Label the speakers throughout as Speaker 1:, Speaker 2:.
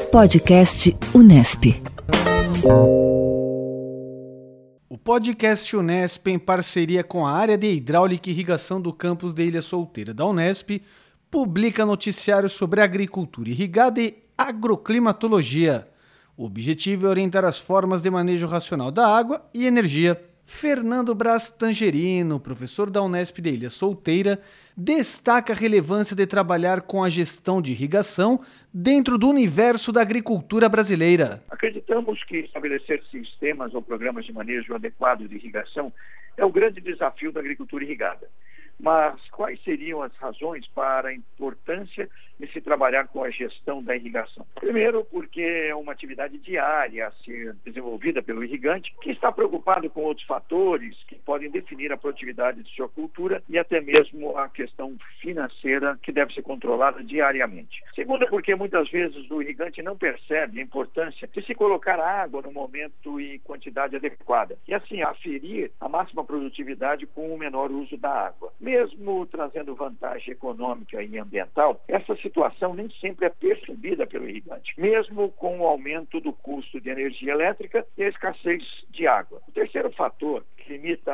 Speaker 1: Podcast Unesp.
Speaker 2: O podcast Unesp, em parceria com a área de hidráulica e irrigação do campus de Ilha Solteira da Unesp, publica noticiários sobre agricultura irrigada e agroclimatologia. O objetivo é orientar as formas de manejo racional da água e energia. Fernando Braz Tangerino, professor da Unesp de Ilha Solteira, destaca a relevância de trabalhar com a gestão de irrigação dentro do universo da agricultura brasileira.
Speaker 3: Acreditamos que estabelecer sistemas ou programas de manejo adequado de irrigação é o grande desafio da agricultura irrigada. Mas quais seriam as razões para a importância de se trabalhar com a gestão da irrigação? Primeiro, porque é uma atividade diária a ser desenvolvida pelo irrigante, que está preocupado com outros fatores que podem definir a produtividade de sua cultura e até mesmo a questão financeira, que deve ser controlada diariamente. Segundo, porque muitas vezes o irrigante não percebe a importância de se colocar água no momento e quantidade adequada, e assim aferir a máxima produtividade com o menor uso da água. Mesmo trazendo vantagem econômica e ambiental, essa situação nem sempre é percebida pelo irrigante, mesmo com o aumento do custo de energia elétrica e a escassez de água. O terceiro fator que limita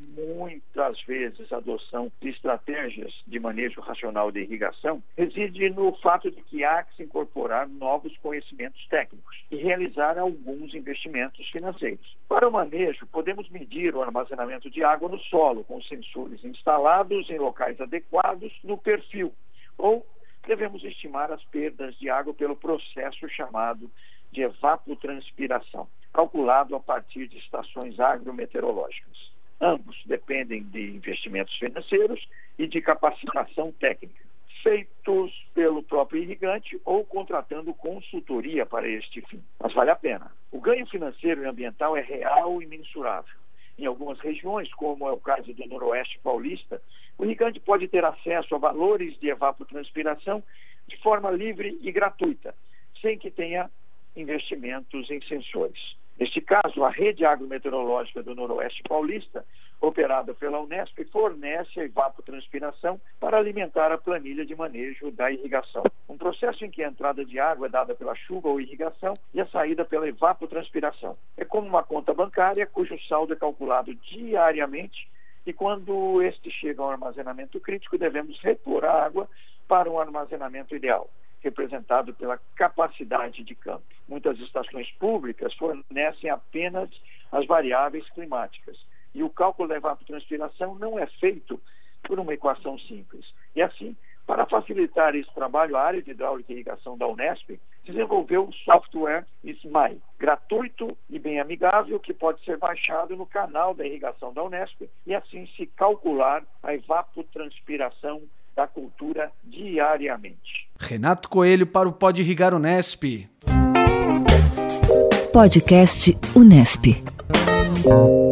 Speaker 3: muitas vezes a adoção de estratégias de manejo racional de irrigação reside no fato de que há que se incorporar novos conhecimentos técnicos e realizar alguns investimentos financeiros. Para o manejo, podemos medir o armazenamento de água no solo com sensores instalados em locais adequados no perfil, ou devemos estimar as perdas de água pelo processo chamado de evapotranspiração, calculado a partir de estações agrometeorológicas. Ambos dependem de investimentos financeiros e de capacitação técnica, feitos pelo próprio irrigante ou contratando consultoria para este fim. Mas vale a pena. O ganho financeiro e ambiental é real e mensurável. Em algumas regiões, como é o caso do Noroeste Paulista, o irrigante pode ter acesso a valores de evapotranspiração de forma livre e gratuita, sem que tenha investimentos em sensores. Neste caso, a rede agrometeorológica do Noroeste Paulista, operada pela Unesp, fornece a evapotranspiração para alimentar a planilha de manejo da irrigação. Um processo em que a entrada de água é dada pela chuva ou irrigação e a saída pela evapotranspiração. É como uma conta bancária cujo saldo é calculado diariamente e quando este chega ao armazenamento crítico, devemos repor a água para um armazenamento ideal, representado pela capacidade de campo. Muitas estações públicas fornecem apenas as variáveis climáticas e o cálculo da evapotranspiração não é feito por uma equação simples. E assim, para facilitar esse trabalho, a área de hidráulica e irrigação da Unesp desenvolveu o software SMAI, gratuito e bem amigável, que pode ser baixado no canal da irrigação da Unesp e assim se calcular a evapotranspiração da cultura diariamente.
Speaker 2: Renato Coelho para o Pode Irrigar Unesp.
Speaker 1: Podcast Unesp.